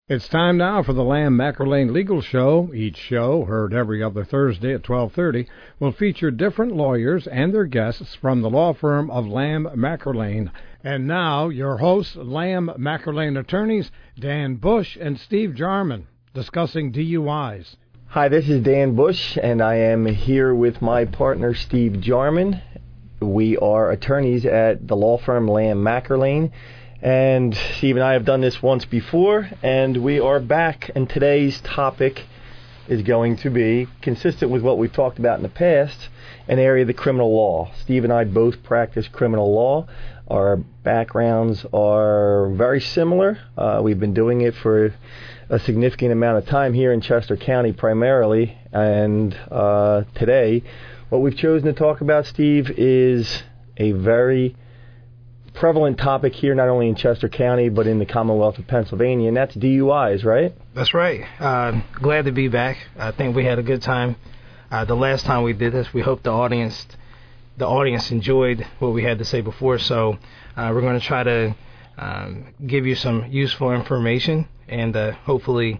It's time now for the Lamb McErlane Legal Show. Each show, heard every other Thursday at 12:30, will feature different lawyers and their guests from the law firm of Lamb McErlane. And now, your hosts, Lamb McErlane attorneys Dan Bush and Steve Jarman, discussing DUIs. Hi, this is Dan Bush, and I am here with my partner, Steve Jarman. We are attorneys at the law firm Lamb McErlane. And Steve and I have done this once before, and we are back. And today's topic is going to be, consistent with what we've talked about in the past, an area of the criminal law. Steve and I both practice criminal law. Our backgrounds are very similar. We've been doing it for a significant amount of time here in Chester County primarily. And today, what we've chosen to talk about, Steve, is a very prevalent topic here, not only in Chester County, but in the Commonwealth of Pennsylvania, and that's DUIs, right? That's right. Glad to be back. I think we had a good time. The last time we did this, we hope the audience enjoyed what we had to say before, so we're going to try to give you some useful information and hopefully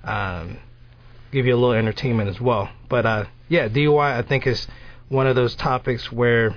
give you a little entertainment as well. But DUI, I think, is one of those topics where,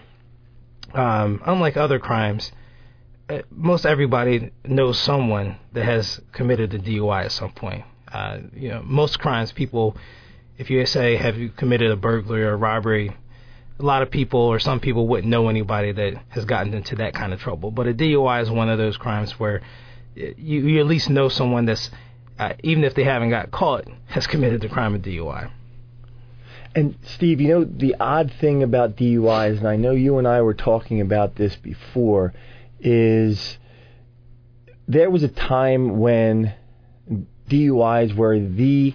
unlike other crimes, most everybody knows someone that has committed a DUI at some point. Most crimes, people, if you say, have you committed a burglary or a robbery, a lot of people or some people wouldn't know anybody that has gotten into that kind of trouble. But a DUI is one of those crimes where you at least know someone that's, even if they haven't got caught, has committed the crime of DUI. And Steve, the odd thing about DUIs, and I know you and I were talking about this before, is there was a time when DUIs were the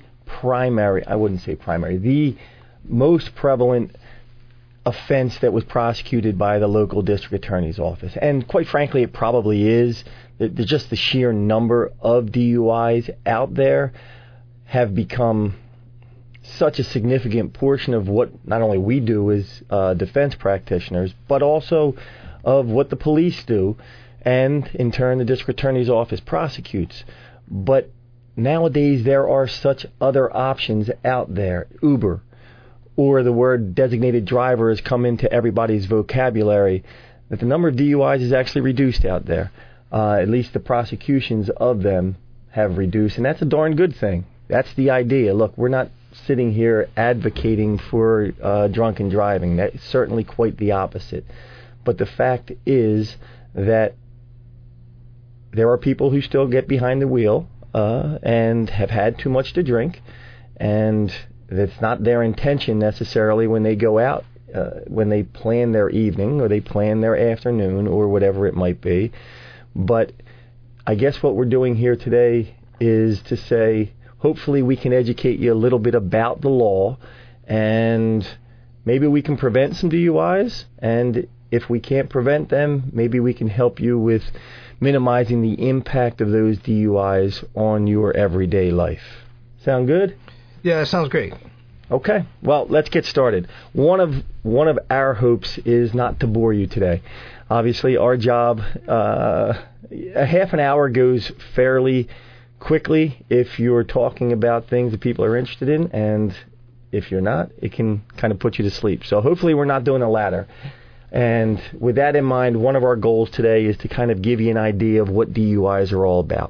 most prevalent offense that was prosecuted by the local district attorney's office. And quite frankly, it probably is. Just the sheer number of DUIs out there have become such a significant portion of what not only we do as defense practitioners, but also of what the police do, and in turn the district attorney's office prosecutes. But nowadays there are such other options out there. Uber, or the word designated driver, has come into everybody's vocabulary, that the number of DUIs is actually reduced out there. At least the prosecutions of them have reduced, and that's a darn good thing. That's the idea. Look, we're not sitting here advocating for drunken driving. That's certainly quite the opposite. But the fact is that there are people who still get behind the wheel and have had too much to drink, and that's not their intention necessarily when they go out, when they plan their evening or they plan their afternoon or whatever it might be. But I guess what we're doing here today is to say, hopefully we can educate you a little bit about the law, and maybe we can prevent some DUIs, and if we can't prevent them, maybe we can help you with minimizing the impact of those DUIs on your everyday life. Sound good? Yeah, that sounds great. Okay, well, let's get started. One of our hopes is not to bore you today. Obviously, our job, a half an hour goes fairly quickly if you're talking about things that people are interested in, and if you're not, it can kind of put you to sleep. So hopefully we're not doing the latter. And with that in mind, one of our goals today is to kind of give you an idea of what DUIs are all about.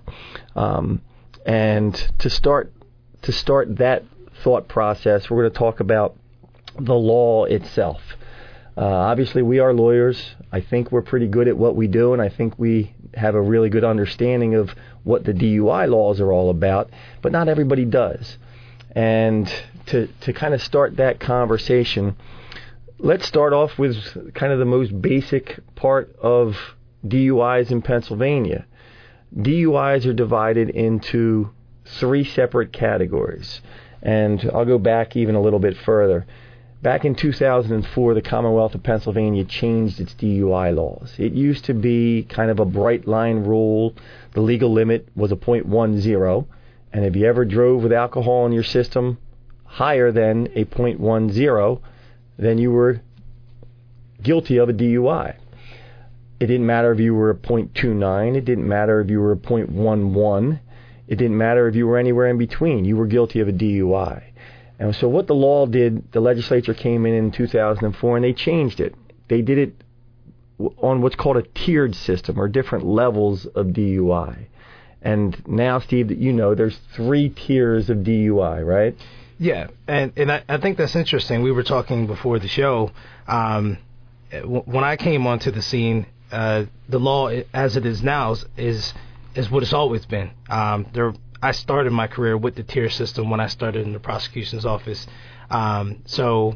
And to start that thought process, we're going to talk about the law itself. Obviously, we are lawyers. I think we're pretty good at what we do, and I think we have a really good understanding of what the DUI laws are all about, but not everybody does. And to kind of start that conversation, let's start off with kind of the most basic part of DUIs in Pennsylvania. DUIs are divided into three separate categories, and I'll go back even a little bit further. Back in 2004, the Commonwealth of Pennsylvania changed its DUI laws. It used to be kind of a bright line rule. The legal limit was a .10, and if you ever drove with alcohol in your system higher than a .10, then you were guilty of a DUI. It didn't matter if you were a .29. It didn't matter if you were a .11. It didn't matter if you were anywhere in between. You were guilty of a DUI. And so what the law did, the legislature came in 2004, and they changed it. They did it on what's called a tiered system, or different levels of DUI. And now, Steve, that you know, there's 3 tiers of DUI, right? Yeah, and I think that's interesting. We were talking before the show. When I came onto the scene, the law as it is now is what it's always been. I started my career with the tier system when I started in the prosecution's office. So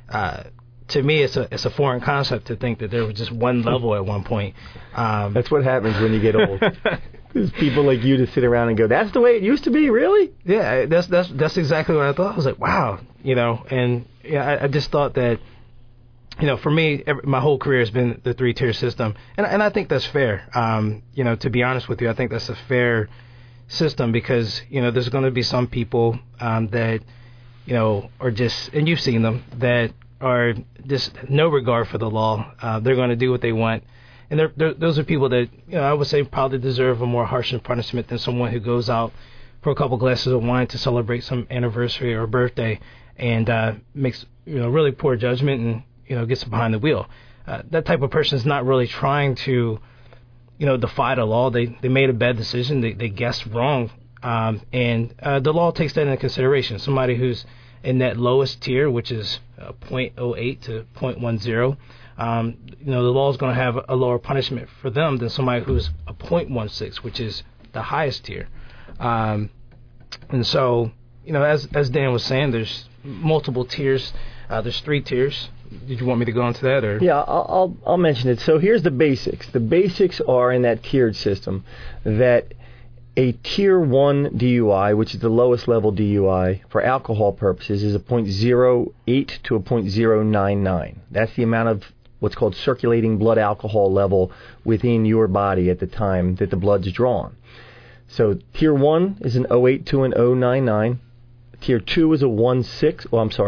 to me, it's a foreign concept to think that there was just one level at one point. That's what happens when you get old. There's people like you to sit around and go, "That's the way it used to be, really?" Yeah, that's exactly what I thought. I was like, wow, and I just thought that, for me, my whole career has been the 3-tier system, and I think that's fair. To be honest with you, I think that's a fair system because there's going to be some people that are just, and you've seen them, that are just no regard for the law. They're going to do what they want. And those are people that, I would say probably deserve a more harsh punishment than someone who goes out for a couple glasses of wine to celebrate some anniversary or birthday and makes, really poor judgment and, gets behind the wheel. That type of person is not really trying to, defy the law. They made a bad decision. They guessed wrong. And the law takes that into consideration. Somebody who's in that lowest tier, which is 0.08 to 0.10, the law is going to have a lower punishment for them than somebody who's a 0.16, which is the highest tier. And so, as Dan was saying, there's multiple tiers. There's 3 tiers. Did you want me to go into that, or? Yeah, I'll mention it. So here's the basics. The basics are in that tiered system that a Tier 1 DUI, which is the lowest level DUI for alcohol purposes, is a 0.08 to a 0.099. That's the amount of what's called circulating blood alcohol level within your body at the time that the blood's drawn. So Tier 1 is an 0.08 to an 0.099. Tier 2 is a 1.10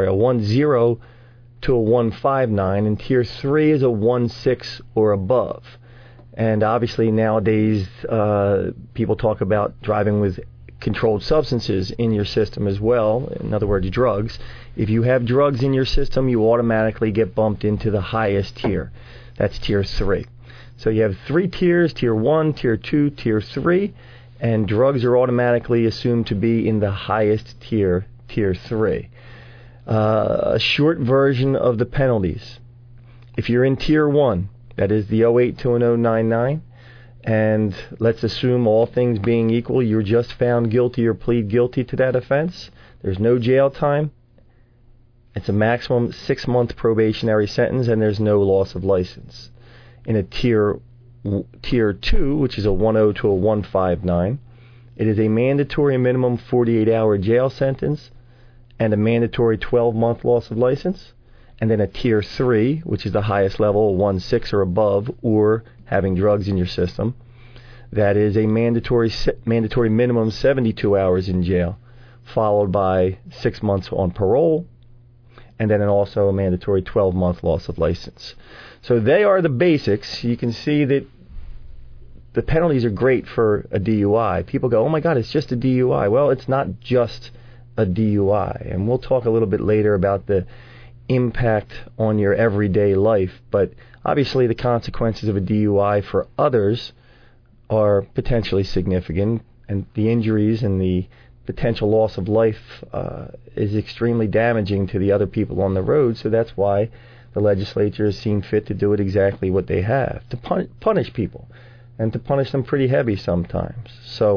to a 1.59, and Tier 3 is a 1.6 or above. And obviously nowadays people talk about driving with controlled substances in your system as well, in other words, drugs. If you have drugs in your system, you automatically get bumped into the highest tier. That's Tier 3. So you have 3 tiers, Tier 1, Tier 2, Tier 3, and drugs are automatically assumed to be in the highest tier, Tier 3. A short version of the penalties. If you're in Tier 1, that is the 0.08 to an 0.099, and let's assume all things being equal, you're just found guilty or plead guilty to that offense. There's no jail time. It's a maximum 6-month probationary sentence, and there's no loss of license. In a Tier 2, which is a 1.0 to a 1.59, it is a mandatory minimum 48-hour jail sentence and a mandatory 12-month loss of license. And then a Tier 3, which is the highest level, 1.6 or above, or having drugs in your system, that is a mandatory minimum 72 hours in jail, followed by 6 months on parole, and then also a mandatory 12-month loss of license. So they are the basics. You can see that the penalties are great for a DUI. People go, oh my God, it's just a DUI. Well, it's not just a DUI. And we'll talk a little bit later about the impact on your everyday life, but obviously the consequences of a DUI for others are potentially significant, and the injuries and the potential loss of life is extremely damaging to the other people on the road. So that's why the legislature has seen fit to do it exactly what they have, to punish people, and to punish them pretty heavy sometimes. So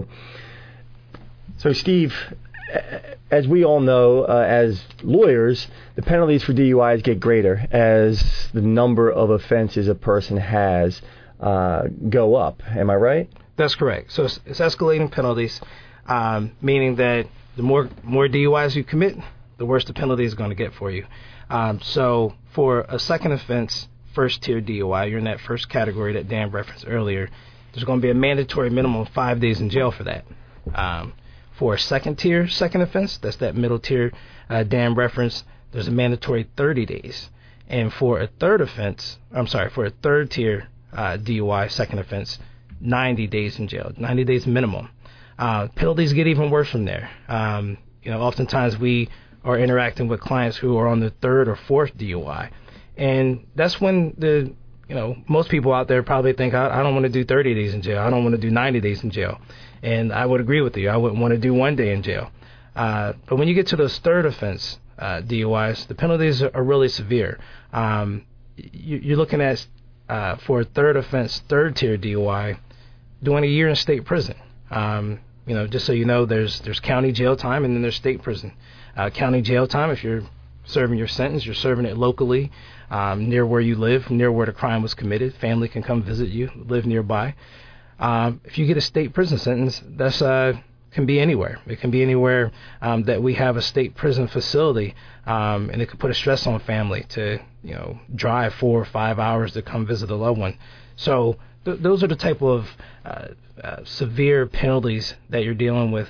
Steve, as we all know, as lawyers, the penalties for DUIs get greater as the number of offenses a person has go up. Am I right? That's correct. So it's escalating penalties, meaning that the more DUIs you commit, the worse the penalty is going to get for you. So for a second offense, first tier DUI, you're in that first category that Dan referenced earlier, there's going to be a mandatory minimum of 5 days in jail for that. For a second offense, that's that middle tier Dan referenced, there's a mandatory 30 days. And for a third tier DUI second offense, 90 days in jail, 90 days minimum. Penalties get even worse from there. Oftentimes we are interacting with clients who are on the third or fourth DUI, and that's when most people out there probably think, I don't want to do 30 days in jail. I don't want to do 90 days in jail. And I would agree with you. I wouldn't want to do 1 day in jail. But when you get to those third offense DUIs, the penalties are really severe. You're looking at, for a third offense, third tier DUI, doing a year in state prison. Just so you know, there's county jail time and then there's state prison. County jail time, if you're serving your sentence, you're serving it locally, near where you live, near where the crime was committed. Family can come visit you, live nearby. If you get a state prison sentence, that's can be anywhere. It can be anywhere that we have a state prison facility, and it could put a stress on family to drive 4 or 5 hours to come visit a loved one. So those are the type of severe penalties that you're dealing with,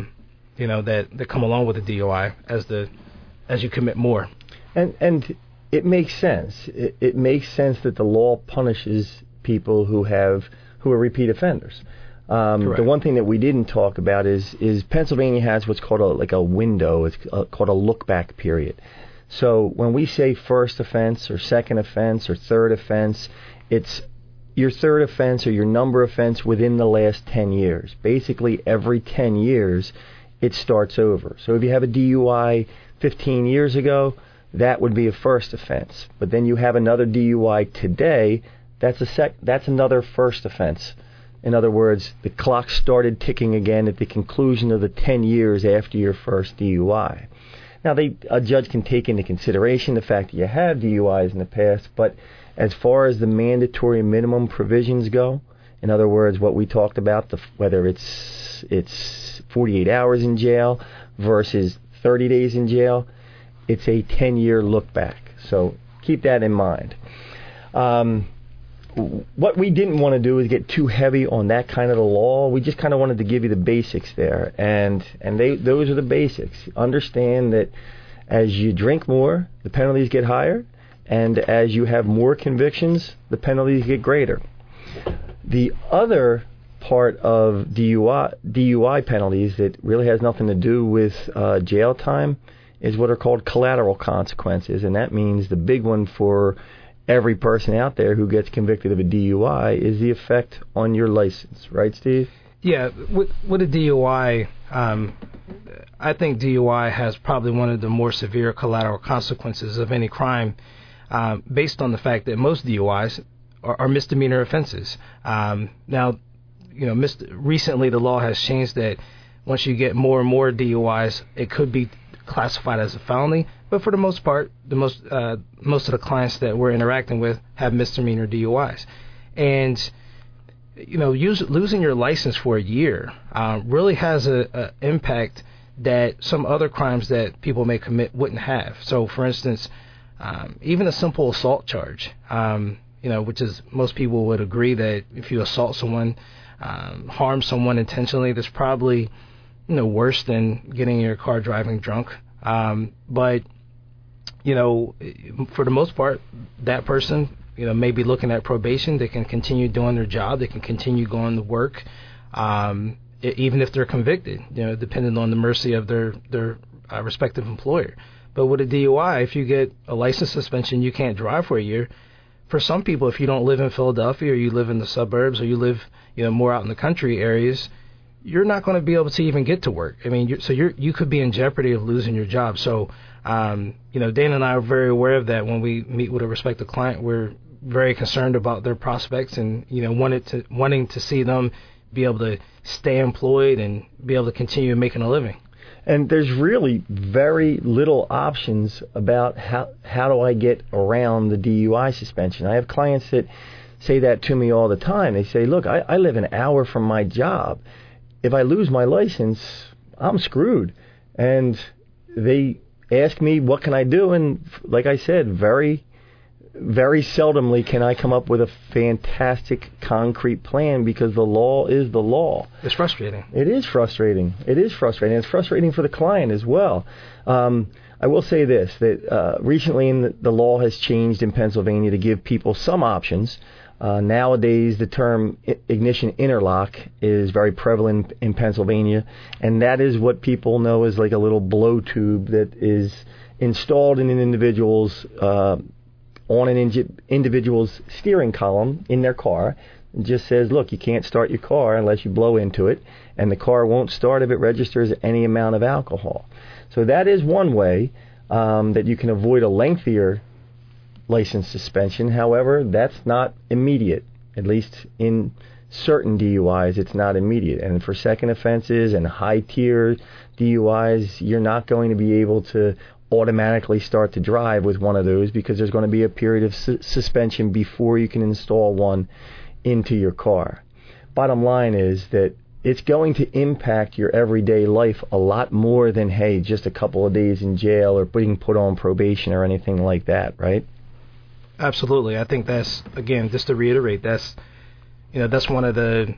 that come along with a DUI as you commit more. And it makes sense. It makes sense that the law punishes people who are repeat offenders. The one thing that we didn't talk about is Pennsylvania has what's called a window. It's called a look-back period. So when we say first offense or second offense or third offense, it's your third offense or your number offense within the last 10 years. Basically, every 10 years, it starts over. So if you have a DUI 15 years ago, that would be a first offense. But then you have another DUI today, that's another first offense. In other words, the clock started ticking again at the conclusion of the 10 years after your first DUI. Now, a judge can take into consideration the fact that you had DUIs in the past, but as far as the mandatory minimum provisions go, in other words, what we talked about, whether it's 48 hours in jail versus 30 days in jail, it's a 10-year look back. So keep that in mind. What we didn't want to do is get too heavy on that kind of the law. We just kind of wanted to give you the basics there, and those are the basics. Understand that as you drink more, the penalties get higher, and as you have more convictions, the penalties get greater. The other part of DUI penalties that really has nothing to do with jail time is what are called collateral consequences, and that means the big one for every person out there who gets convicted of a DUI is the effect on your license. Right, Steve? Yeah, with a DUI, I think DUI has probably one of the more severe collateral consequences of any crime, based on the fact that most DUIs are misdemeanor offenses. Now, recently the law has changed that once you get more and more DUIs, it could be classified as a felony. But for the most part, most of the clients that we're interacting with have misdemeanor DUIs, and losing your license for a year really has a impact that some other crimes that people may commit wouldn't have. So, for instance, even a simple assault charge, which is most people would agree that if you assault someone, harm someone intentionally, that's probably worse than getting in your car driving drunk. But for the most part, that person, may be looking at probation. They can continue doing their job. They can continue going to work, even if they're convicted, depending on the mercy of their respective employer. But with a DUI, if you get a license suspension, you can't drive for a year. For some people, if you don't live in Philadelphia or you live in the suburbs or you live, more out in the country areas, you're not going to be able to even get to work. I mean, you could be in jeopardy of losing your job. So, Dana and I are very aware of that. When we meet with a respective client, we're very concerned about their prospects and, wanting to see them be able to stay employed and be able to continue making a living. And there's really very little options about how do I get around the DUI suspension. I have clients that say that to me all the time. They say, look, I live an hour from my job. If I lose my license, I'm screwed. And they ask me, what can I do? And like I said, very, very seldomly can I come up with a fantastic concrete plan, because the law is the law. It's frustrating. It is frustrating. It's frustrating for the client as well. I will say this, that recently the law has changed in Pennsylvania to give people some options. Nowadays, the term ignition interlock is very prevalent in Pennsylvania, and that is what people know as like a little blow tube that is installed in an individual's on an individual's steering column in their car. It just says, look, you can't start your car unless you blow into it, and the car won't start if it registers any amount of alcohol. So that is one way that you can avoid a lengthier license suspension. However, that's not immediate. At least in certain DUIs, it's not immediate. And for second offenses and high-tier DUIs, you're not going to be able to automatically start to drive with one of those because there's going to be a period of suspension before you can install one into your car. Bottom line is that it's going to impact your everyday life a lot more than, hey, just a couple of days in jail or being put on probation or anything like that, right? Absolutely. I think that's, again, just to reiterate, that's one of the,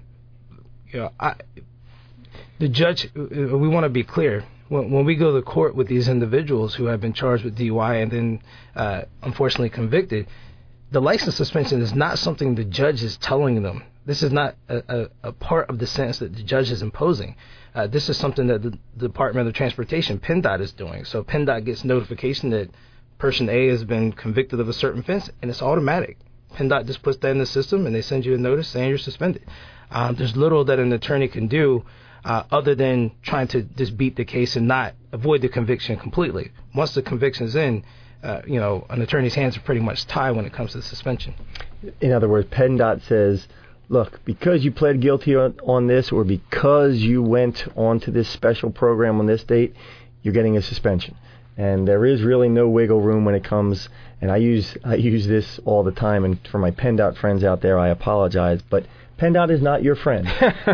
the judge, we want to be clear. When we go to court with these individuals who have been charged with DUI and then unfortunately convicted, the license suspension is not something the judge is telling them. This is not a part of the sentence that the judge is imposing. This is something that the Department of Transportation, PennDOT, is doing. So PennDOT gets notification that person A has been convicted of a certain offense, and it's automatic. PennDOT just puts that in the system, and they send you a notice saying you're suspended. There's little that an attorney can do other than trying to just beat the case and not avoid the conviction completely. Once the conviction's in, an attorney's hands are pretty much tied when it comes to suspension. In other words, PennDOT says, look, because you pled guilty on this or because you went onto this special program on this date, you're getting a suspension. And there is really no wiggle room when it comes, and I use this all the time, and for my PennDOT friends out there, I apologize, but PennDOT is not your friend.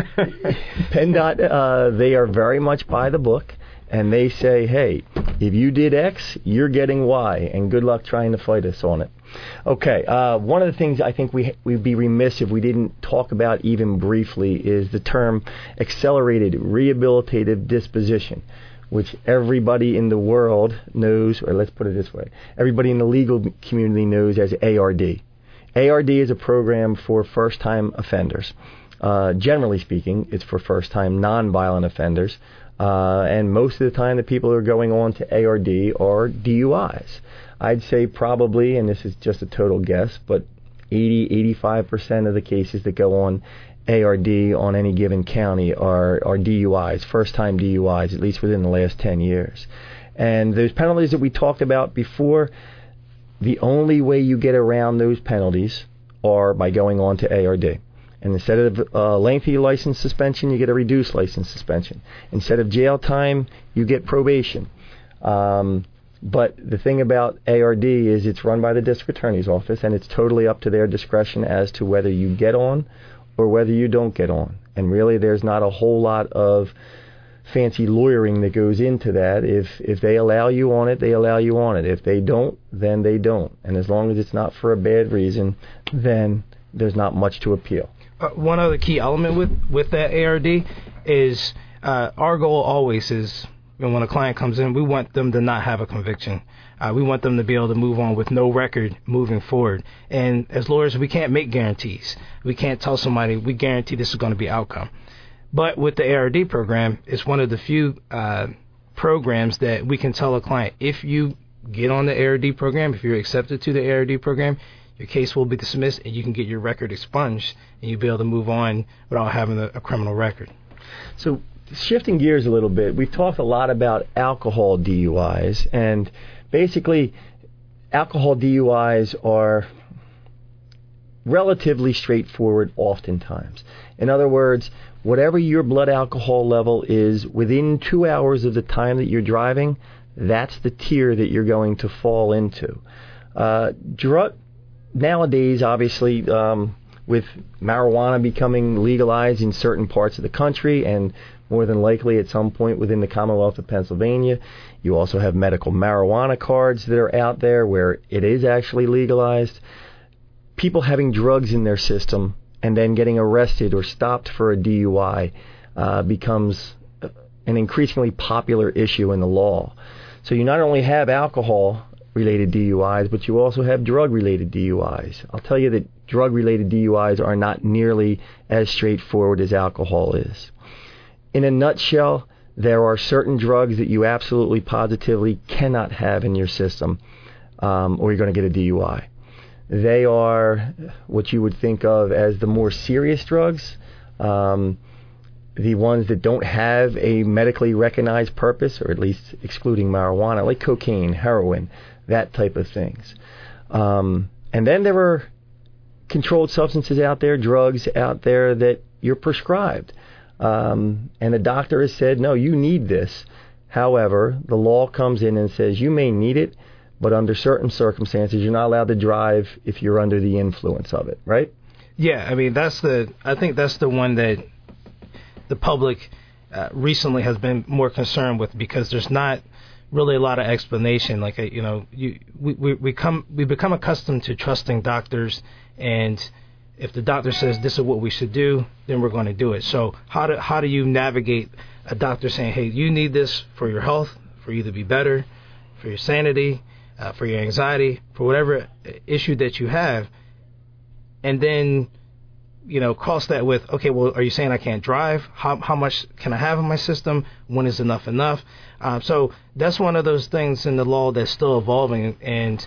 PennDOT, they are very much by the book, and they say, hey, if you did X, you're getting Y, and good luck trying to fight us on it. Okay, one of the things I think we'd be remiss if we didn't talk about even briefly is the term accelerated rehabilitative disposition, which everybody in the world knows, or let's put it this way, everybody in the legal community knows as ARD. ARD is a program for first-time offenders. Generally speaking, it's for first-time non-violent offenders, and most of the time the people who are going on to ARD are DUIs. I'd say probably, and this is just a total guess, but 80-85% of the cases that go on ARD on any given county are DUIs, first-time DUIs, at least within the last 10 years. And those penalties that we talked about before, the only way you get around those penalties are by going on to ARD. And instead of lengthy license suspension, you get a reduced license suspension. Instead of jail time, you get probation. But the thing about ARD is it's run by the district attorney's office, and it's totally up to their discretion as to whether you get on or whether you don't get on. And really, there's not a whole lot of fancy lawyering that goes into that. If they allow you on it, they allow you on it. If they don't, then they don't. And as long as it's not for a bad reason, then there's not much to appeal. One other key element with that ARD is our goal always is, when a client comes in, we want them to not have a conviction. We want them to be able to move on with no record moving forward. And as lawyers, we can't make guarantees. We can't tell somebody, we guarantee this is going to be outcome. But with the ARD program, it's one of the few programs that we can tell a client, if you get on the ARD program, if you're accepted to the ARD program, your case will be dismissed and you can get your record expunged and you'll be able to move on without having a criminal record. So shifting gears a little bit, we've talked a lot about alcohol DUIs, and basically alcohol DUIs are relatively straightforward oftentimes. In other words, whatever your blood alcohol level is within 2 hours of the time that you're driving, that's the tier that you're going to fall into. Nowadays, obviously, with marijuana becoming legalized in certain parts of the country, and more than likely at some point within the Commonwealth of Pennsylvania, you also have medical marijuana cards that are out there where it is actually legalized. People having drugs in their system and then getting arrested or stopped for a DUI becomes an increasingly popular issue in the law. So you not only have alcohol-related DUIs, but you also have drug-related DUIs. I'll tell you that drug-related DUIs are not nearly as straightforward as alcohol is. In a nutshell, there are certain drugs that you absolutely positively cannot have in your system, or you're going to get a DUI. They are what you would think of as the more serious drugs, the ones that don't have a medically recognized purpose, or at least excluding marijuana, like cocaine, heroin, that type of things. And then there are controlled substances out there, drugs out there that you're prescribed. And the doctor has said, no, you need this. However, the law comes in and says you may need it, but under certain circumstances, you're not allowed to drive if you're under the influence of it, right? Yeah, I mean, I think that's the one that the public recently has been more concerned with, because there's not really a lot of explanation. Like, we become accustomed to trusting doctors, and if the doctor says this is what we should do, then we're going to do it. So how do you navigate a doctor saying, hey, you need this for your health, for you to be better, for your sanity, for your anxiety, for whatever issue that you have, and then cross that with, okay, well, are you saying I can't drive? How much can I have in my system? When is enough enough? So that's one of those things in the law that's still evolving, and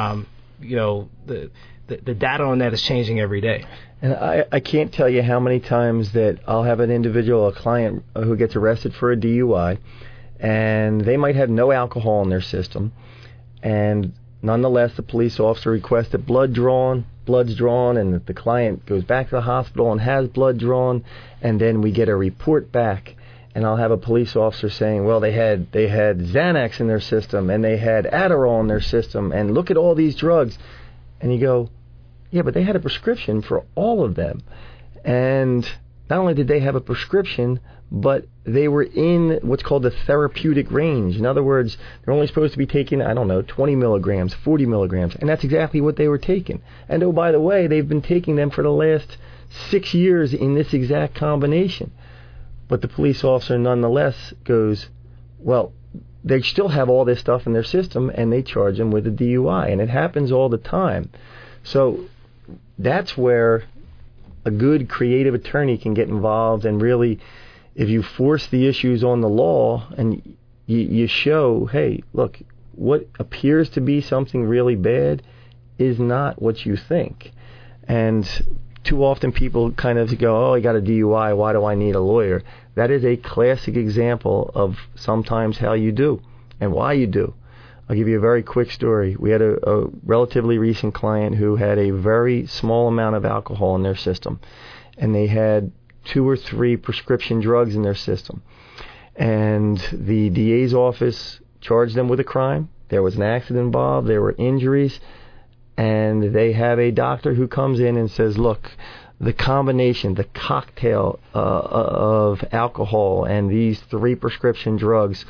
the data on that is changing every day. And I can't tell you how many times that I'll have an individual, a client, who gets arrested for a DUI, and they might have no alcohol in their system, and nonetheless the police officer requests that blood's drawn, and the client goes back to the hospital and has blood drawn, and then we get a report back, and I'll have a police officer saying, well, they had Xanax in their system, and they had Adderall in their system, and look at all these drugs. And you go, yeah, but they had a prescription for all of them. And not only did they have a prescription, but they were in what's called the therapeutic range. In other words, they're only supposed to be taking, 20 milligrams, 40 milligrams, and that's exactly what they were taking. And oh, by the way, they've been taking them for the last 6 years in this exact combination. But the police officer nonetheless goes, well, they still have all this stuff in their system, and they charge them with a DUI, and it happens all the time. So that's where a good creative attorney can get involved, and really, if you force the issues on the law and you show, hey, look, what appears to be something really bad is not what you think. And too often people kind of go, oh, I got a DUI, why do I need a lawyer? That is a classic example of sometimes how you do and why you do. I'll give you a very quick story. We had a relatively recent client who had a very small amount of alcohol in their system, and they had 2 or 3 prescription drugs in their system. And the DA's office charged them with a crime. There was an accident involved. There were injuries. And they have a doctor who comes in and says, look, the combination, the cocktail of alcohol and these 3 prescription drugs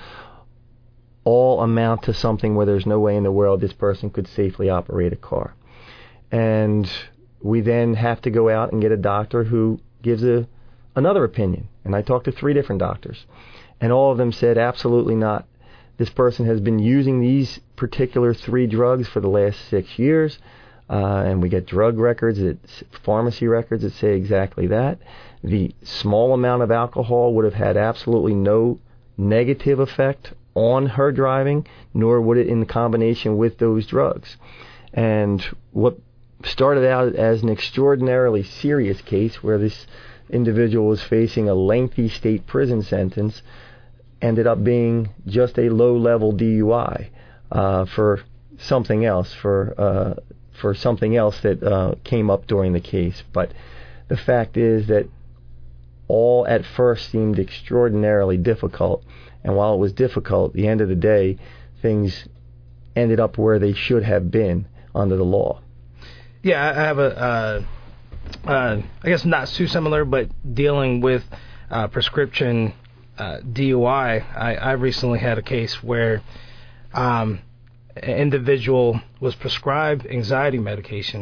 all amount to something where there's no way in the world this person could safely operate a car. And we then have to go out and get a doctor who gives another opinion. And I talked to 3 different doctors, and all of them said absolutely not. This person has been using these particular 3 drugs for the last 6 years, and we get drug records, pharmacy records that say exactly that. The small amount of alcohol would have had absolutely no negative effect on her driving, nor would it in combination with those drugs. And what started out as an extraordinarily serious case where this individual was facing a lengthy state prison sentence ended up being just a low-level DUI for something else, for something else that came up during the case. But the fact is that all at first seemed extraordinarily difficult, and while it was difficult, at the end of the day, things ended up where they should have been under the law. Yeah, I have I guess not too similar, but dealing with prescription DUI, I recently had a case where an individual was prescribed anxiety medication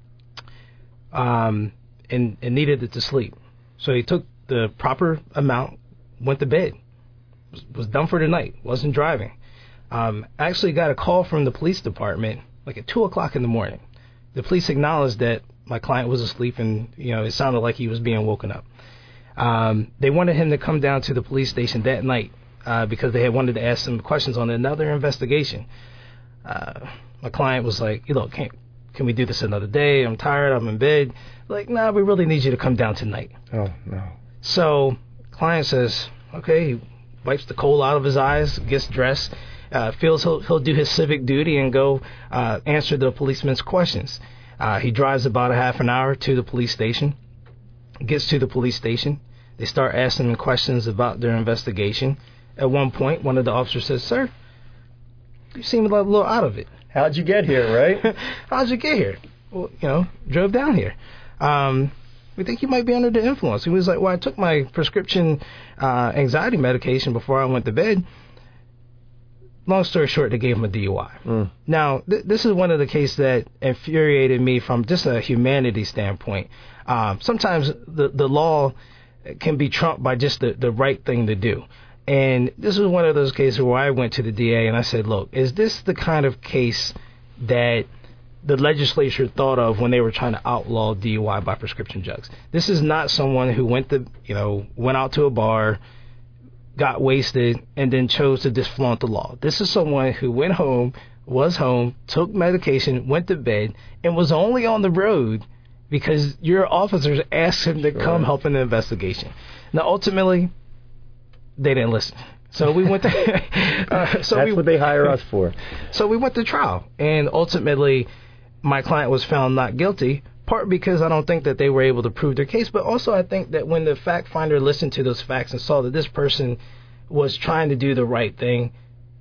and needed it to sleep. So he took the proper amount, went to bed, was done for the night, wasn't driving. Actually got a call from the police department like at 2 o'clock in the morning. The police acknowledged that my client was asleep, and it sounded like he was being woken up. They wanted him to come down to the police station that night because they had wanted to ask some questions on another investigation. My client was like, look, can we do this another day? I'm tired. I'm in bed. Like, nah, we really need you to come down tonight. Oh, no. So client says, okay. He wipes the coal out of his eyes, gets dressed, feels he'll do his civic duty and go answer the policeman's questions. He drives about a half an hour to the police station, gets to the police station. They start asking him questions about their investigation. At one point, one of the officers says, sir, you seem a little out of it. How'd you get here, right? How'd you get here? Well, drove down here. We think you might be under the influence. He was like, well, I took my prescription anxiety medication before I went to bed. Long story short, they gave him a DUI. Now, this is one of the cases that infuriated me from just a humanity standpoint. Sometimes the law can be trumped by just the right thing to do. And this was one of those cases where I went to the DA and I said, look, is this the kind of case that the legislature thought of when they were trying to outlaw DUI by prescription drugs? This is not someone who went out to a bar, got wasted, and then chose to just flaunt the law. This is someone who went home, was home, took medication, went to bed, and was only on the road because your officers asked him to come help in the investigation. Now, ultimately, they didn't listen. So we went to... That's what they hire us for. So we went to trial, and ultimately, my client was found not guilty, part because I don't think that they were able to prove their case, but also I think that when the fact finder listened to those facts and saw that this person was trying to do the right thing,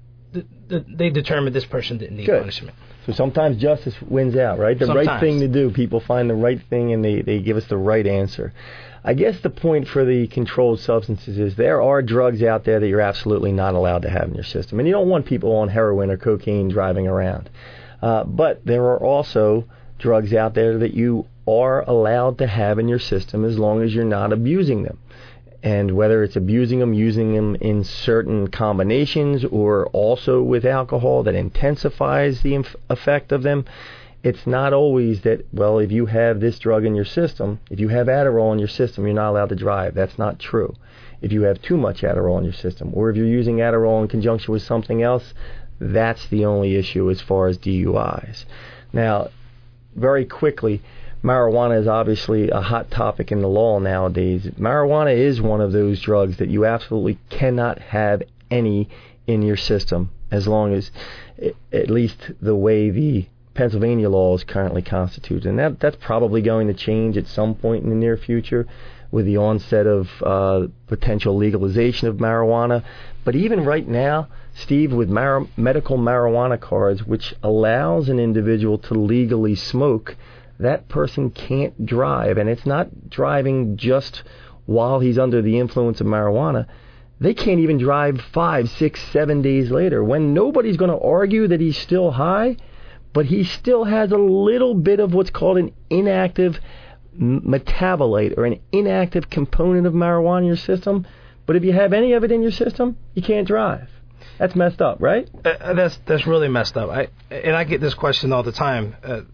they determined this person didn't need punishment. So sometimes justice wins out, right? Right thing to do. People find the right thing and they give us the right answer. I guess the point for the controlled substances is there are drugs out there that you're absolutely not allowed to have in your system. And you don't want people on heroin or cocaine driving around. But there are also drugs out there that you are allowed to have in your system as long as you're not abusing them. And whether it's abusing them, using them in certain combinations or also with alcohol that intensifies the effect of them, it's not always that, well, if you have this drug in your system, if you have Adderall in your system, you're not allowed to drive. That's not true. If you have too much Adderall in your system, or if you're using Adderall in conjunction with something else, that's the only issue as far as DUIs. Now, very quickly, marijuana is obviously a hot topic in the law nowadays. Marijuana is one of those drugs that you absolutely cannot have any in your system as long as, at least the way the Pennsylvania law is currently constituted. And that's probably going to change at some point in the near future with the onset of potential legalization of marijuana. But even right now, Steve, with medical marijuana cards, which allows an individual to legally smoke, that person can't drive. And it's not driving just while he's under the influence of marijuana. They can't even drive 5, 6, 7 days later when nobody's going to argue that he's still high, but he still has a little bit of what's called an inactive metabolite or an inactive component of marijuana in your system. But if you have any of it in your system, you can't drive. That's messed up, right? That's really messed up. I get this question all the time.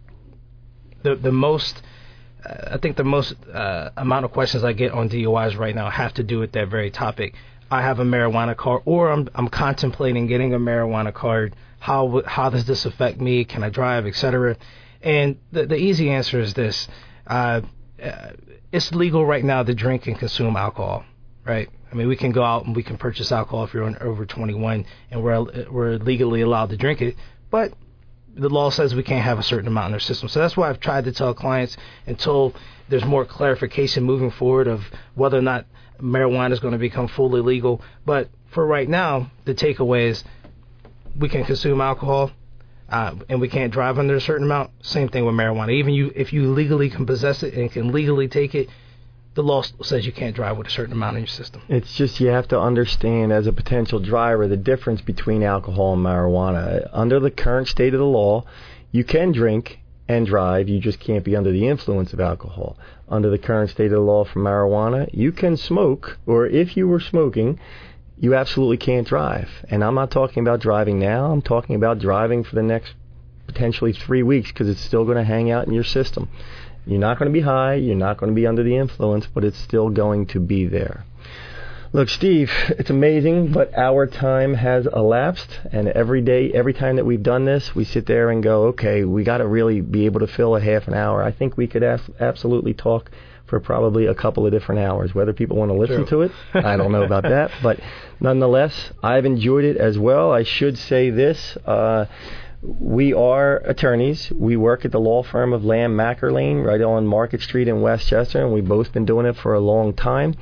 The most amount of questions I get on DUIs right now have to do with that very topic. I have a marijuana card, or I'm contemplating getting a marijuana card. How does this affect me? Can I drive, etc.? And the easy answer is this: it's legal right now to drink and consume alcohol, right? I mean, we can go out and we can purchase alcohol if you're over 21, and we're legally allowed to drink it, but the law says we can't have a certain amount in our system. So that's why I've tried to tell clients until there's more clarification moving forward of whether or not marijuana is going to become fully legal. But for right now, the takeaway is we can consume alcohol and we can't drive under a certain amount. Same thing with marijuana. Even if you legally can possess it and can legally take it, the law says you can't drive with a certain amount in your system. It's just you have to understand as a potential driver the difference between alcohol and marijuana. Under the current state of the law, you can drink and drive. You just can't be under the influence of alcohol. Under the current state of the law for marijuana, you can smoke, or if you were smoking, you absolutely can't drive. And I'm not talking about driving now. I'm talking about driving for the next potentially 3 weeks because it's still going to hang out in your system. You're not going to be high, you're not going to be under the influence, but it's still going to be there. Look, Steve, it's amazing, but our time has elapsed, and every time that we've done this, we sit there and go, okay, we got to really be able to fill a half an hour. I think we could absolutely talk for probably a couple of different hours. Whether people want to listen to it, I don't know about that, but nonetheless, I've enjoyed it as well. I should say this. We are attorneys. We work at the law firm of Lamb McErlane right on Market Street in Westchester, and we've both been doing it for a long time.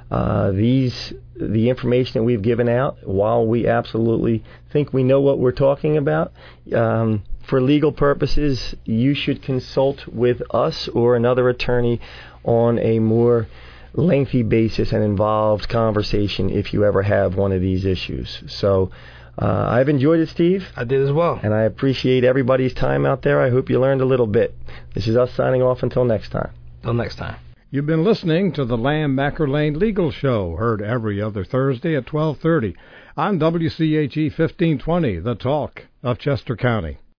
The information that we've given out, while we absolutely think we know what we're talking about, for legal purposes, you should consult with us or another attorney on a more lengthy basis and involved conversation if you ever have one of these issues. So I've enjoyed it, Steve. I did as well. And I appreciate everybody's time out there. I hope you learned a little bit. This is us signing off until next time. Till next time. You've been listening to the Lamb McErlane Legal Show, heard every other Thursday at 12:30 on WCHE 1520, The Talk of Chester County.